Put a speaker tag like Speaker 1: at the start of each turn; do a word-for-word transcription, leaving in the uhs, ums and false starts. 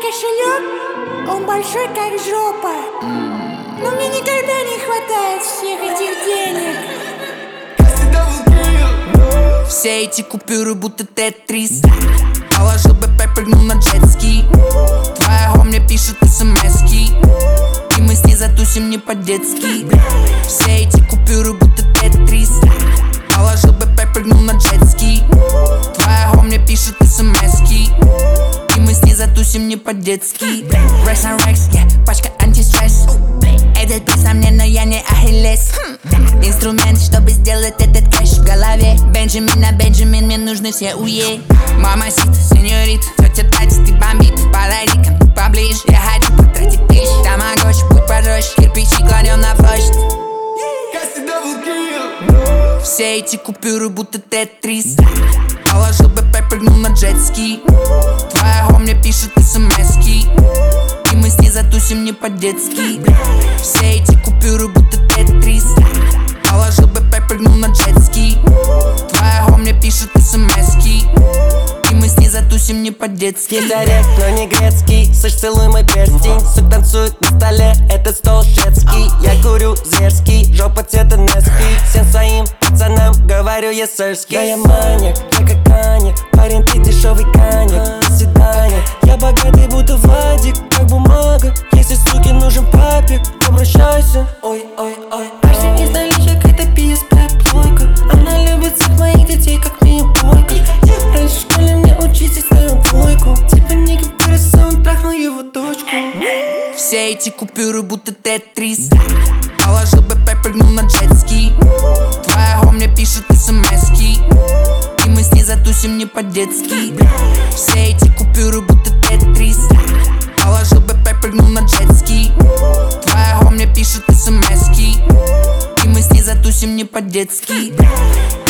Speaker 1: кошелек, он большой как жопа. Но мне никогда не хватает всех этих денег.
Speaker 2: Все эти купюры будто тетрис. Положил БП, прыгнул на джетский. Твоя го мне пишет смски, и мы с ней затусим не по-детски. Все эти купюры будто тетрис. Положил БП, прыгнул на джетский. Твоя го мне пишет смски, и мы с ней затусим не по-детски. Рекс на рекс, yeah, пачка антистресс. Этот бит на мне, но я не Ахиллес. Инструмент, чтобы сделать этот кэш в голове. Бенджамин на Бенджамин, мне нужны все уе. Мама сит, сеньорит, тетя Тати, ты бомбит. Подойди ко мне поближе, я хочу потратить тысяч. Тамагочи, путь пожестче, кирпичи кладем на почту. Все эти купюры будто тетрис. Положил БП, прыгнул на джетский. Твоя го мне пишет смски, и мы с ней затусим не по-детски. Все эти купюры будто тетрис. Положил БП, прыгнул на джетский. Твоя го мне пишет смски, и мы с ней затусим не по-детски.
Speaker 3: Есть орех, но не грецкий. Слышь, целуй мой перстень. Сук танцует на столе, этот стол шведский. Я курю зверский, жопа цвета Нески. Всем своим пацанам говорю я сырский. Да я маньяк, я как Канье. Парень, ты дешевый коньяк. До свидания. Я богатый, будто Владик, как бумага. Если суке нужен папик, обращайся. Ой, ой, ой. Парень из наличия, это пи эс пи плойка. Она любит всех моих детей, как Мия Бойко. Раньше в школе мне учить и ставил двойку. Типа Ники Перес, он трахнул его дочку.
Speaker 2: Все эти купюры будто тетрис. Положил БП, прыгнул на джетский. Твоя го мне пишет смски, и мы с ней затусим не по-детски. Все эти купюры будто тетрис. Положил БП, прыгнул на джетский. Твоя го мне пишет смски, и мы с ней затусим не по-детски.